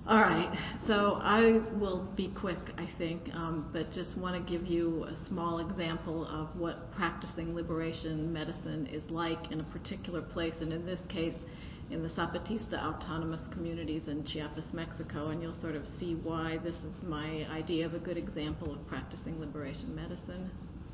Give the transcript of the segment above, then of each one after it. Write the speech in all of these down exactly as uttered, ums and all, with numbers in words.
All right, so I will be quick, I think, um, but just want to give you a small example of what practicing liberation medicine is like in a particular place, and in this case, in the Zapatista autonomous communities in Chiapas, Mexico, and you'll sort of see why this is my idea of a good example of practicing liberation medicine.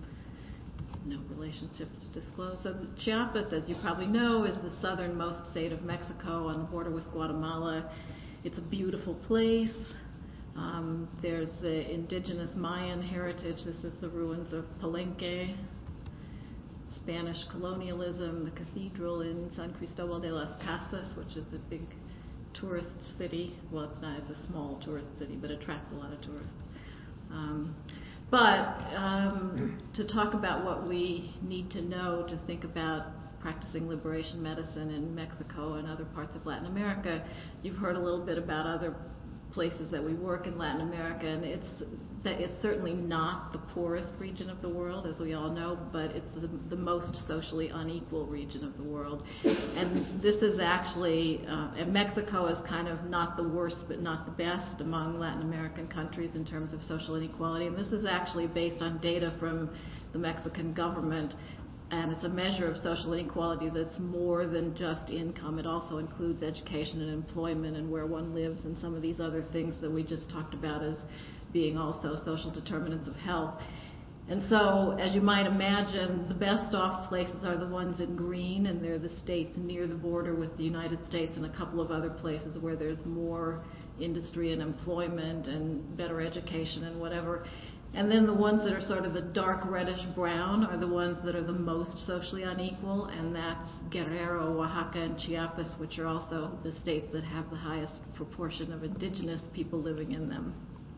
No relationships to disclose. So Chiapas, as you probably know, is the southernmost state of Mexico on the border with Guatemala. It's a beautiful place. Um, there's the indigenous Mayan heritage. This is the ruins of Palenque, Spanish colonialism, the cathedral in San Cristobal de las Casas, which is a big tourist city. Well, it's not, it's a small tourist city, but attracts a lot of tourists. Um, but um, to talk about what we need to know to think about practicing liberation medicine in Mexico and other parts of Latin America, you've heard a little bit about other places that we work in Latin America, and it's that it's certainly not the poorest region of the world, as we all know, but it's the, the most socially unequal region of the world. And this is actually, uh, and Mexico is kind of not the worst, but not the best among Latin American countries in terms of social inequality. And this is actually based on data from the Mexican government. And it's a measure of social inequality that's more than just income. It also includes education and employment and where one lives and some of these other things that we just talked about as being also social determinants of health. And so, as you might imagine, the best off places are the ones in green, and they're the states near the border with the United States and a couple of other places where there's more industry and employment and better education and whatever. And then the ones that are sort of the dark reddish brown are the ones that are the most socially unequal, and that's Guerrero, Oaxaca, and Chiapas, which are also the states that have the highest proportion of indigenous people living in them.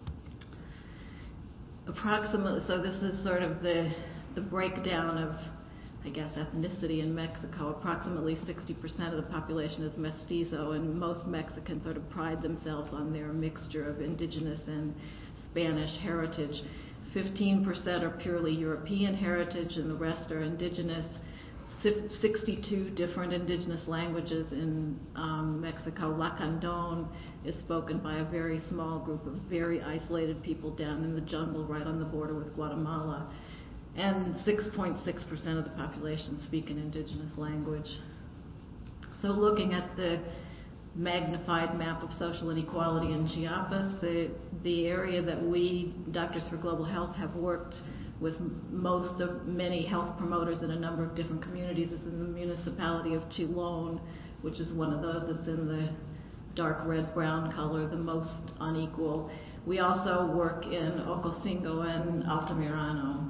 Approximately, so this is sort of the, the breakdown of, I guess, ethnicity in Mexico. Approximately sixty percent of the population is mestizo, and most Mexicans sort of pride themselves on their mixture of indigenous and Spanish heritage. fifteen percent are purely European heritage, and the rest are indigenous. sixty-two different indigenous languages in um, Mexico. Lacandon is spoken by a very small group of very isolated people down in the jungle right on the border with Guatemala. And six point six percent of the population speak an indigenous language. So looking at the magnified map of social inequality in Chiapas, the, the area that we, Doctors for Global Health, have worked with most of many health promoters in a number of different communities is in the municipality of Chilon, which is one of those that's in the dark red-brown color, the most unequal. We also work in Ocosingo and Altamirano.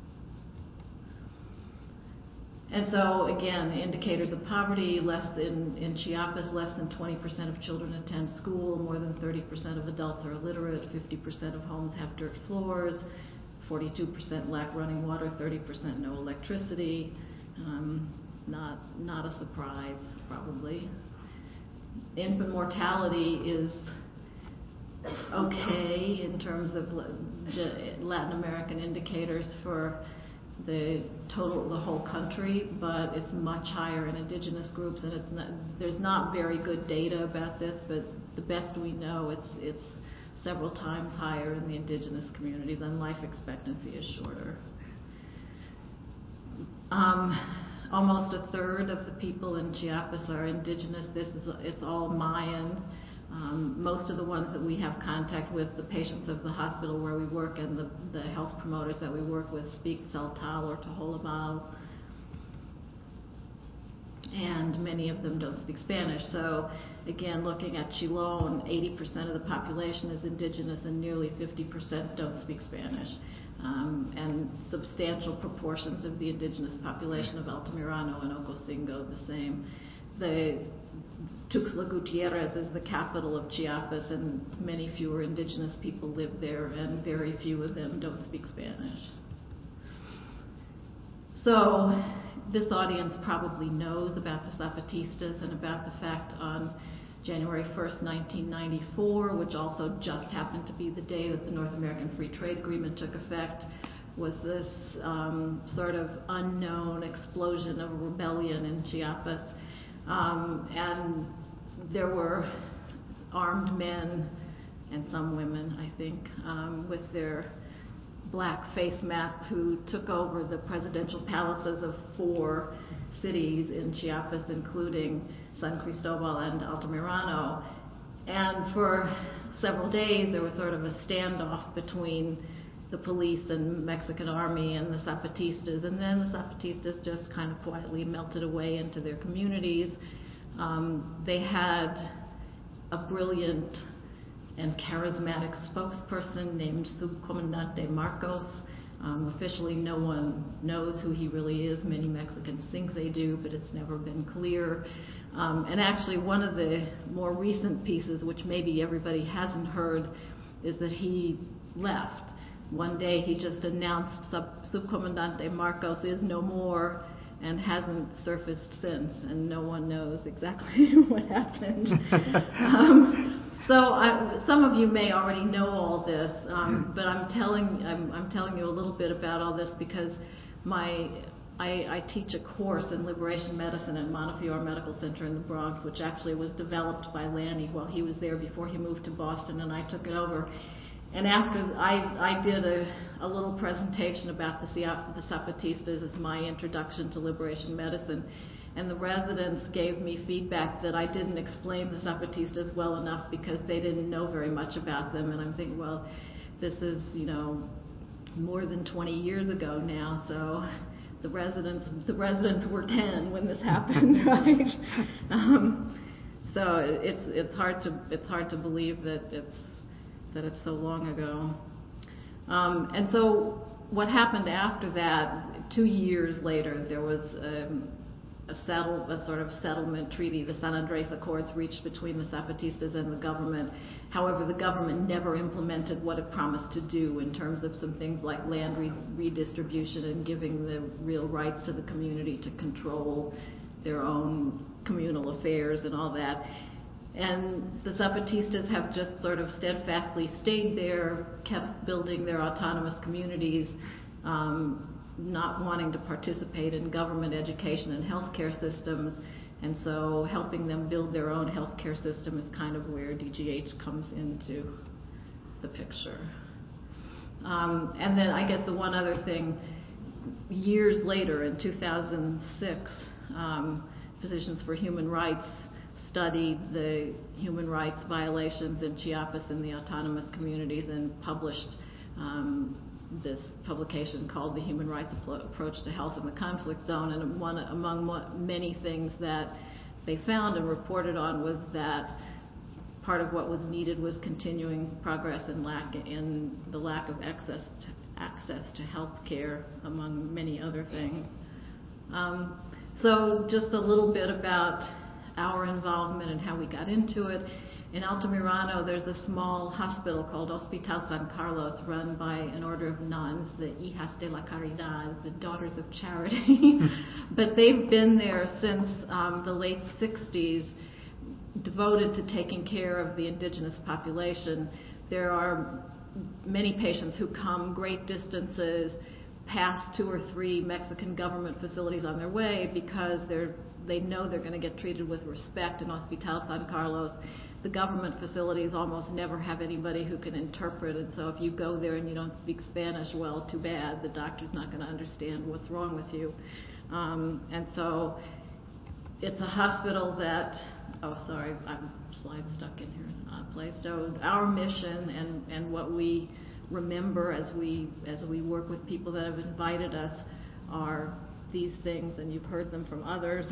And so, again, indicators of poverty, less than, in Chiapas, less than twenty percent of children attend school, more than thirty percent of adults are illiterate, fifty percent of homes have dirt floors, forty-two percent lack running water, thirty percent no electricity. Um, not, not a surprise, probably. Infant mortality is okay in terms of Latin American indicators for the total, the whole country, but it's much higher in indigenous groups, and it's not, there's not very good data about this, but the best we know, it's it's several times higher in the indigenous communities, and life expectancy is shorter. Um, almost a third of the people in Chiapas are indigenous. This is it's all Mayan. Um, most of the ones that we have contact with, the patients of the hospital where we work and the, the health promoters that we work with, speak Tzeltal or Toholabal, and many of them don't speak Spanish. So again, looking at Chilon, eighty percent of the population is indigenous and nearly fifty percent don't speak Spanish. Um, and substantial proportions of the indigenous population of Altamirano and Ocosingo the same. The Tuxtla Gutierrez is the capital of Chiapas, and many fewer indigenous people live there, and very few of them don't speak Spanish. So this audience probably knows about the Zapatistas and about the fact on January first, nineteen ninety-four, which also just happened to be the day that the North American Free Trade Agreement took effect, was this um, sort of unknown explosion of rebellion in Chiapas. Um, and there were armed men and some women, I think, um, with their black face masks, who took over the presidential palaces of four cities in Chiapas, including San Cristobal and Altamirano. And for several days there was sort of a standoff between the police and Mexican army and the Zapatistas, and then the Zapatistas just kind of quietly melted away into their communities. Um, they had a brilliant and charismatic spokesperson named Subcomandante Marcos. Um, officially, no one knows who he really is. Many Mexicans think they do, but it's never been clear. Um, and actually, one of the more recent pieces, which maybe everybody hasn't heard, is that he left. One day he just announced Sub- Subcomandante Marcos is no more and hasn't surfaced since, and no one knows exactly what happened. um, so I, some of you may already know all this, um, but I'm telling I'm, I'm telling you a little bit about all this because my I, I teach a course in liberation medicine at Montefiore Medical Center in the Bronx, which actually was developed by Lanny while he was there before he moved to Boston, and I took it over. And after I, I did a, a little presentation about the, the Zapatistas as my introduction to liberation medicine, and the residents gave me feedback that I didn't explain the Zapatistas well enough because they didn't know very much about them. And I'm thinking, well, this is, you know, more than twenty years ago now, so the residents the residents were ten when this happened, right? um, so it's it's hard to it's hard to believe that it's that it's so long ago. Um, and so what happened after that, two years later, there was um, a settle, a sort of settlement treaty, the San Andres Accords, reached between the Zapatistas and the government. However, the government never implemented what it promised to do in terms of some things like land re- redistribution and giving the real rights to the community to control their own communal affairs and all that. And the Zapatistas have just sort of steadfastly stayed there, kept building their autonomous communities, um, not wanting to participate in government education and healthcare systems, and so helping them build their own healthcare system is kind of where D G H comes into the picture. Um, and then I guess the one other thing, years later in two thousand six, um, Physicians for Human Rights studied the human rights violations in Chiapas and the autonomous communities and published um, this publication called The Human Rights Approach to Health in the Conflict Zone. And one among many things that they found and reported on was that part of what was needed was continuing progress in lack in the lack of access to access to health care, among many other things. Um, so just a little bit about our involvement and how we got into it. In Altamirano, there's a small hospital called Hospital San Carlos, run by an order of nuns, the Hijas de la Caridad, the Daughters of Charity. But they've been there since um, the late sixties, devoted to taking care of the indigenous population. There are many patients who come great distances, past two or three Mexican government facilities on their way because they're they know they're going to get treated with respect in Hospital San Carlos. The government facilities almost never have anybody who can interpret, and so if you go there and you don't speak Spanish, well, too bad. The doctor's not going to understand what's wrong with you. Um, and so it's a hospital that, oh, sorry, I'm slide stuck in here, uh, place. So our mission and, and what we remember as we as we work with people that have invited us are these things, and you've heard them from others.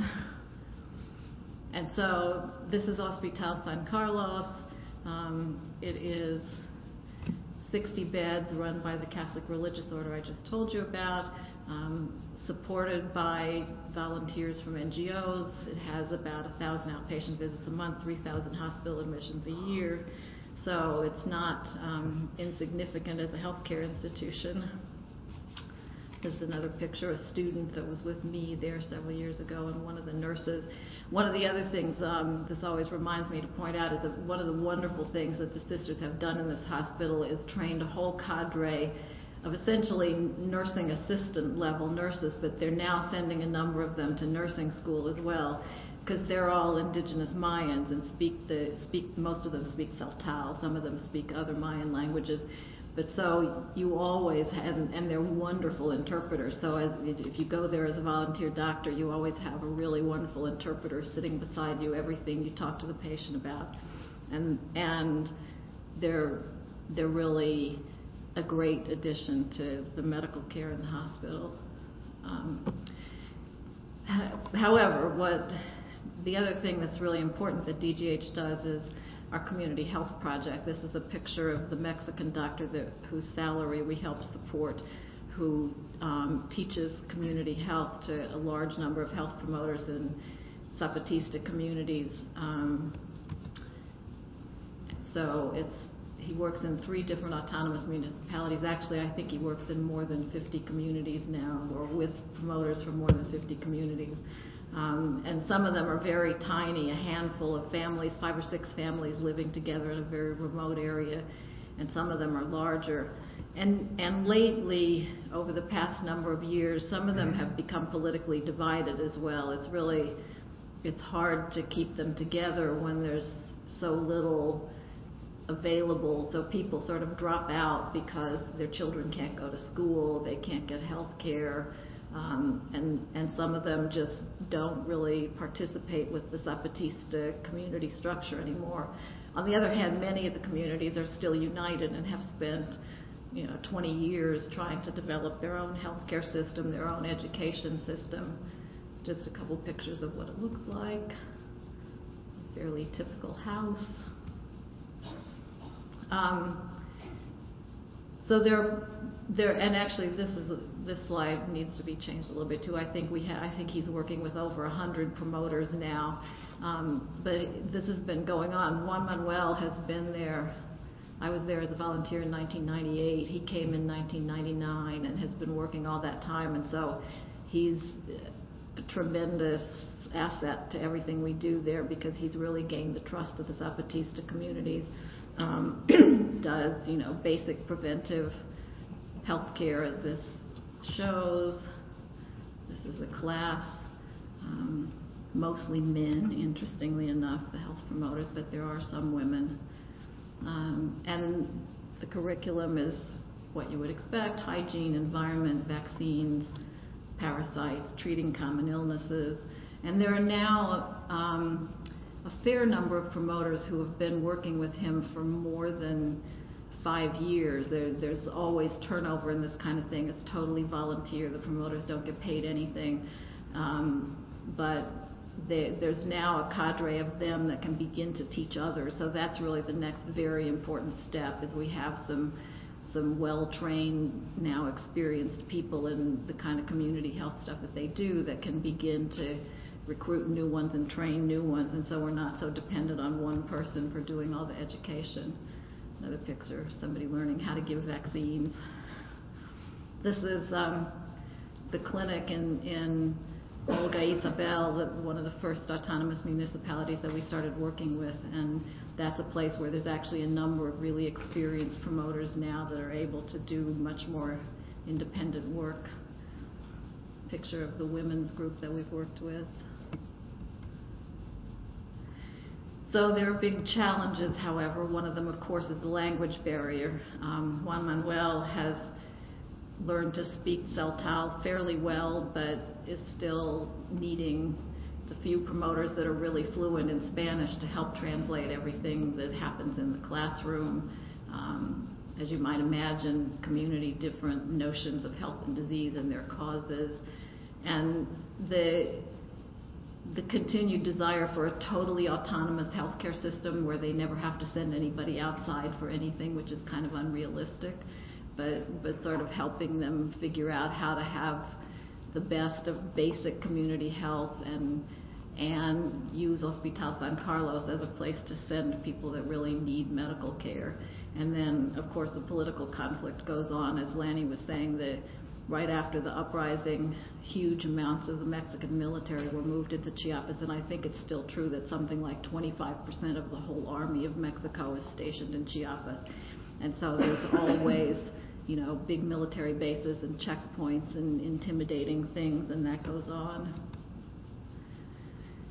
And so this is Hospital San Carlos. Um, it is sixty beds, run by the Catholic religious order I just told you about, um, supported by volunteers from N G Os. It has about one thousand outpatient visits a month, three thousand hospital admissions a year. So it's not um, insignificant as a healthcare institution. This is another picture, a student that was with me there several years ago, and one of the nurses. One of the other things um, this always reminds me to point out is that one of the wonderful things that the sisters have done in this hospital is trained a whole cadre of essentially nursing assistant level nurses, but they're now sending a number of them to nursing school as well, because they're all indigenous Mayans and speak the speak most of them speak Tzeltal, some of them speak other Mayan languages. But so you always have, and they're wonderful interpreters. So as, if you go there as a volunteer doctor, you always have a really wonderful interpreter sitting beside you, everything you talk to the patient about. And and they're they're really a great addition to the medical care in the hospital. Um, however, what the other thing that's really important that D G H does is our community health project. This is a picture of the Mexican doctor that, whose salary we help support, who um, teaches community health to a large number of health promoters in Zapatista communities. Um, so it's he works in three different autonomous municipalities. Actually, I think he works in more than fifty communities now, or with promoters from more than fifty communities. Um, and some of them are very tiny, a handful of families, five or six families living together in a very remote area, and some of them are larger. And, and lately, over the past number of years, some of them have become politically divided as well. It's really, it's hard to keep them together when there's so little available, so people sort of drop out because their children can't go to school, they can't get health care. Um, and, and some of them just don't really participate with the Zapatista community structure anymore. On the other hand, many of the communities are still united and have spent, you know, twenty years trying to develop their own healthcare system, their own education system. Just a couple pictures of what it looks like. A fairly typical house. Um, so they're There, and actually, this is this slide needs to be changed a little bit too. I think we ha- I think he's working with over a hundred promoters now, um, but this has been going on. Juan Manuel has been there. I was there as a volunteer in nineteen ninety-eight. He came in nineteen ninety-nine and has been working all that time. And so he's a tremendous asset to everything we do there because he's really gained the trust of the Zapatista communities. Um, does you know basic preventive healthcare, as this shows. This is a class, um, mostly men, interestingly enough, the health promoters, but there are some women. Um, and the curriculum is what you would expect: hygiene, environment, vaccines, parasites, treating common illnesses. And there are now um, a fair number of promoters who have been working with him for more than five years. There, there's always turnover in this kind of thing. It's totally volunteer. The promoters don't get paid anything. Um, but they, there's now a cadre of them that can begin to teach others. So that's really the next very important step, is we have some some well-trained, now experienced people in the kind of community health stuff that they do that can begin to recruit new ones and train new ones. And so we're not so dependent on one person for doing all the education. Another picture of somebody learning how to give vaccines. This is um, the clinic in, in Olga Isabel, the, one of the first autonomous municipalities that we started working with, and that's a place where there's actually a number of really experienced promoters now that are able to do much more independent work. Picture of the women's group that we've worked with. So there are big challenges, however. One of them, of course, is the language barrier. Um, Juan Manuel has learned to speak Tzeltal fairly well, but is still needing the few promoters that are really fluent in Spanish to help translate everything that happens in the classroom. Um, as you might imagine, community different notions of health and disease and their causes. And the the continued desire for a totally autonomous healthcare system where they never have to send anybody outside for anything, which is kind of unrealistic, but but sort of helping them figure out how to have the best of basic community health and and use Hospital San Carlos as a place to send people that really need medical care. And then, of course, the political conflict goes on, as Lanny was saying, that right after the uprising, huge amounts of the Mexican military were moved into Chiapas, and I think it's still true that something like twenty-five percent of the whole army of Mexico is stationed in Chiapas. And so there's always, you know, big military bases and checkpoints and intimidating things, and that goes on.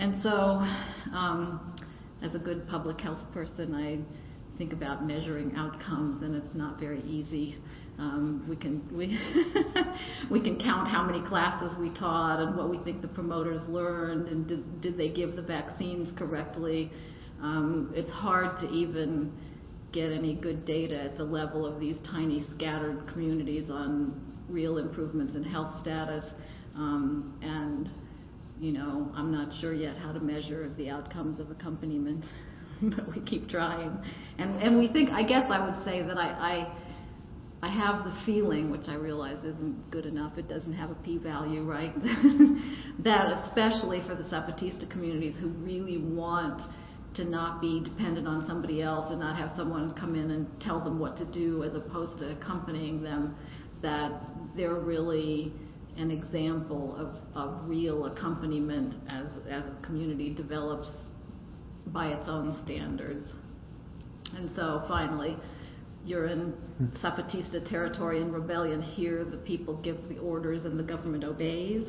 and so, um, as a good public health person, I think about measuring outcomes, and it's not very easy. Um, we can we we can count how many classes we taught and what we think the promoters learned, and did, did they give the vaccines correctly. Um, it's hard to even get any good data at the level of these tiny scattered communities on real improvements in health status. Um, and, you know, I'm not sure yet how to measure the outcomes of accompaniment, but we keep trying. And, and we think, I guess I would say that I, I, I have the feeling, which I realize isn't good enough, it doesn't have a p-value, right? That especially for the Zapatista communities who really want to not be dependent on somebody else and not have someone come in and tell them what to do as opposed to accompanying them, that they're really an example of, of real accompaniment as, as a community develops by its own standards. And so finally, you're in Zapatista territory in rebellion. Here the people give the orders and the government obeys.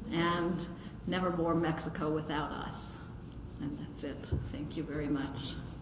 And never more Mexico without us. And that's it. Thank you very much.